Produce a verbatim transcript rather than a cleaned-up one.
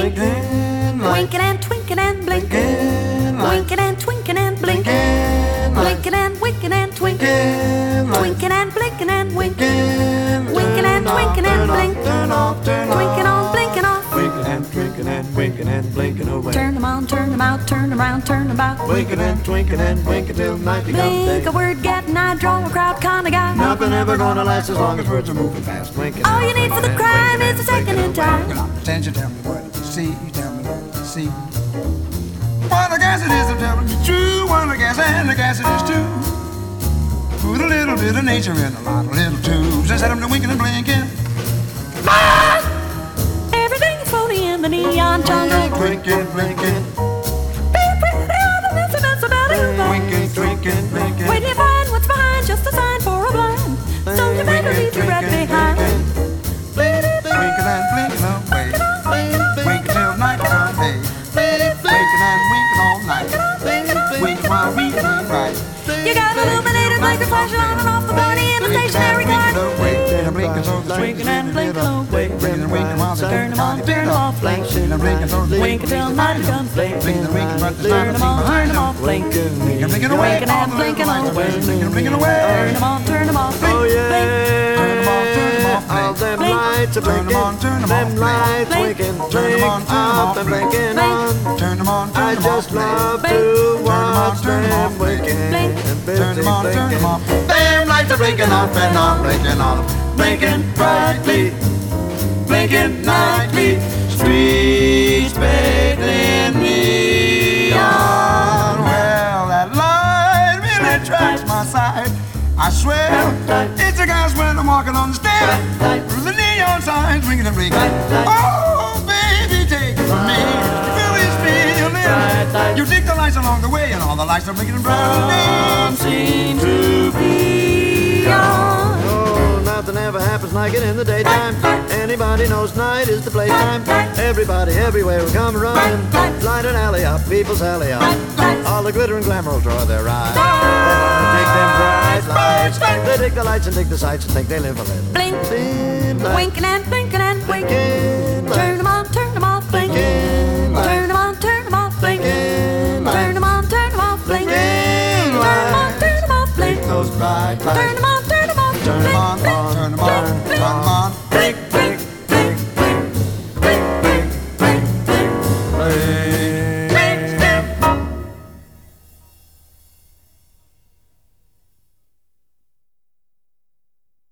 blinking lights, winking and twinking and blinking, blinking lights, winking and twinking and blinking, blinking lights, blinking and winking and twinkling, blinking lights, twinking and blinking and winking, blinking, winking and turn twinking off, and turn blink, off, turn off, turn off, winking on, blinking off. winking and twinkling and winking and blinking away. Turn them on, turn them out, turn them around, turn them about. Winking and twinkling and winking till night becomes Blink day. a word, get an eye, draw a crowd, kinda guy. Nothing ever gonna last as long as words are moving fast. Winking All and you need for the winking crime and is a second in blinking away. time. Attention, tell me what you see, tell me what you see. What a gas it is, I'm telling you true. What a gas and a gas it is too. Put a little bit of nature in a lot of little tubes and set them to winking and blinking. Ah! Everything is phony in the neon jungle. Blinking, blinking, winking, twinkling, blinking. Wait till you find what's behind, just a sign for a blind. So you better leave your breath behind. Winking and blinking away. Winking till night comes day. Winking and winking all night. Winking while we ain't right. You got illuminated like a flashing on and off the body in a stationary car. Winking and blinking away. Winking and winking while they Turn them on, turn them off, blink. Winking and blinking so they Wink until night comes, blink. Blinking and winking, but there's Turn not a them thing on, turn behind them them. off, blink. Winking and blinking away. Winking and blinking away. Winking and blinking away. Turn them on, turn them off, blink. Oh yeah, Turn them on, turn them off, all blink. them Blink. lights are Turn them blinking, on, turn them them off, blink. lights Blink. winking, Turn them on, blink turn them off off, and blink. blinking Blink. on. Turn them on, turn I them just off, blink. love Blink. to Turn them on, watch turn them them off, blink. winking Blink. and Turn them on, turn them off. Them lights are blinking off and on, blinking off, blinking brightly, blinking nightly. Streets bathed in neon. Well, that light really attracts my sight. I swear, it's a gas when I'm walking on the stair. Through the neon signs, ringing and blinking. Oh, baby, take it from me. You feel this feeling. You dig the lights along the way, and all the lights are blinking and brightening. Seem to be on. Oh, nothing ever happens like it in the daytime. Anybody knows night is the playtime. Everybody everywhere will come running. Light an alley up, people's alley up. All the glitter and glamour will draw their eyes. They dig them bright lights. They dig the lights and dig the sights and think they live a little. Blink, Thin light, winking and blinking and winking. blinking light, Turn them on, turn them off, blink. blinking light, Turn them on, turn them off, blink. blinking light, Turn them on, turn them off, blink. blinking Turn them on, light. turn them off, blink. Those bright lights. Turn